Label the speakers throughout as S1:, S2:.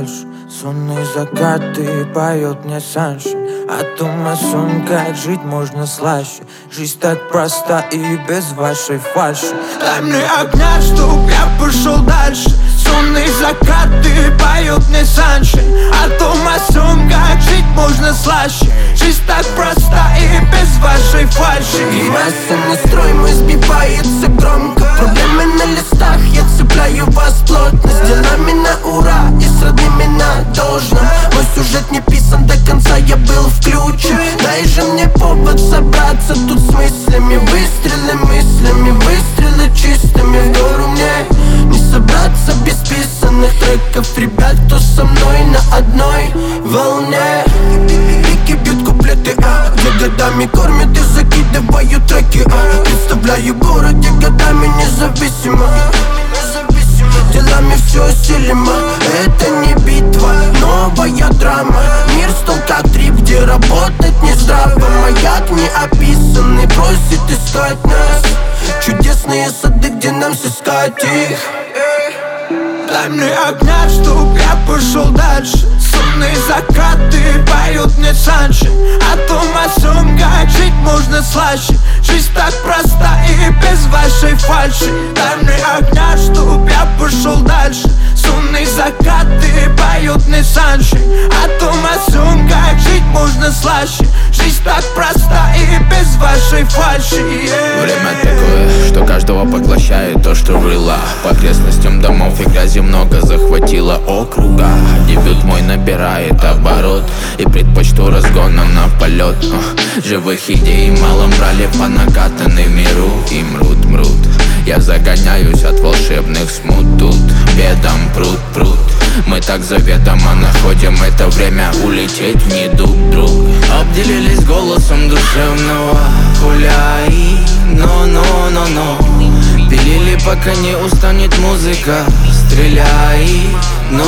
S1: дальше. Сонные закаты поет мне Саншин. А дома сон, как жить можно слаще. Жизнь так проста и без вашей фальши. Дай мне огня, чтоб я пошел дальше. Сонные закаты поет мне Саншин. А дома сон, как жить можно слаще. Жизнь так проста и без вашей фальши.
S2: И масса настрой мой сбивается громко. Проблемы на листах, я цепляю вас плотно. С делами на ура и с родными на должном. Мой сюжет не писан до конца, я был включен. Дай же мне повод собраться тут с мыслями. Выстрелы мыслями, выстрелы чистыми. В гору мне не собраться без писанных треков. Ребят, кто со мной на одной волне. Пики бьют куплеты, где годами кормят и закидываю треки, представляю город, где годами независимо. Делами все усилимо, это не битва, новая драма. Мир стал как трип, где работать не здраво. Маяк не описанный просит искать нас. Чудесные сады, где нам сыскать их.
S1: Дай мне огня, чтоб я пошел дальше. Сонные закаты поют мне Саншин. А дома сон, как жить можно слаще. Жизнь так проста и без вашей фальши. Дай мне огня, чтоб я пошел дальше. Сонные закаты поют мне Саншин. А дома сон, как жить можно слаще. Жизнь так проста и без вашей фальши.
S3: Время такое, что каждого поглощает то, что рыло. По окрестностям домов и грязи много захватило округа. Дебют мой набирает оборот и предпочту разгоном на полет. Живых идей мало брали по накатанной миру. И мрут. Я загоняюсь от волшебных смут. Тут бедом пруд. Мы так заведомо находим это время улететь в недуг друг. Обделились голосом душевного гуляй, но пилили, пока не устанет музыка. Стреляй, но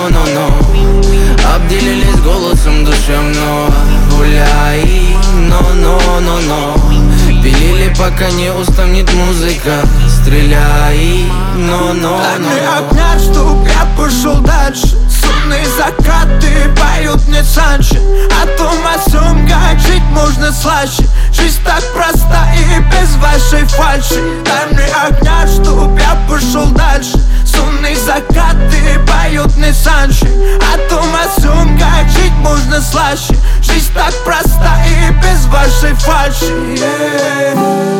S3: обделились голосом душевного гуляй, но пилили, пока не устанет музыка. Стреляй, но
S1: Дай мне огня, чтоб я пошел дальше. Сонные закаты поют мне Саншин. А дома сон, как жить можно слаще. Жизнь так проста и без вашей фальши. Дай мне огня, чтоб я пошел дальше. Сонные закаты поют мне Саншин. А дома сон, как жить можно слаще. Жизнь так проста и без вашей фальши.